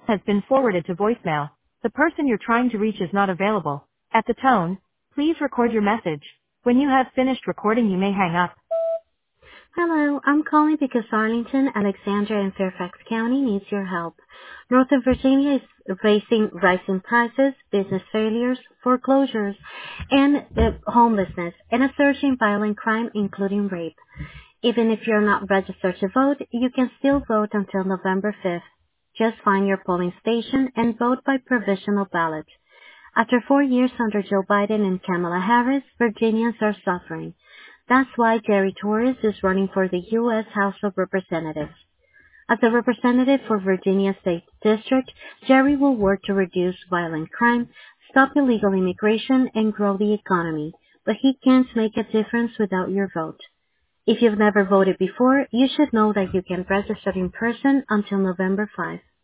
has been forwarded to voicemail. The person you're trying to reach is not available. At the tone, please record your message. When you have finished recording, you may hang up. Hello, I'm calling because Arlington, Alexandria, and Fairfax County needs your help. Northern Virginia is facing rising prices, business failures, foreclosures, and homelessness, and a surge in violent crime, including rape. Even if you're not registered to vote, you can still vote until November 5th. Just find your polling station and vote by provisional ballot. After 4 years under Joe Biden and Kamala Harris, Virginians are suffering. That's why Jerry Torres is running for the U.S. House of Representatives. As a representative for Virginia State District, Jerry will work to reduce violent crime, stop illegal immigration, and grow the economy. But he can't make a difference without your vote. If you've never voted before, you should know that you can register in person until November 5.